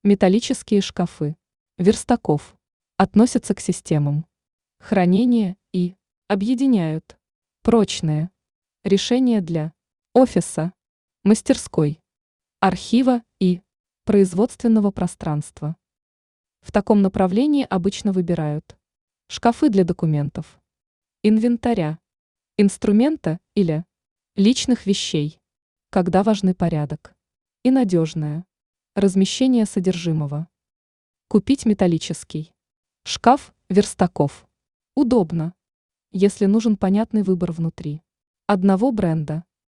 Металлические шкафы, верстаков, относятся к системам хранения и объединяют прочные решения для офиса, мастерской, архива и производственного пространства. В таком направлении обычно выбирают шкафы для документов, инвентаря, инструмента или личных вещей, когда важны порядок и надежное размещение содержимого. Купить металлический шкаф верстаков удобно, если нужен понятный выбор внутри одного бренда.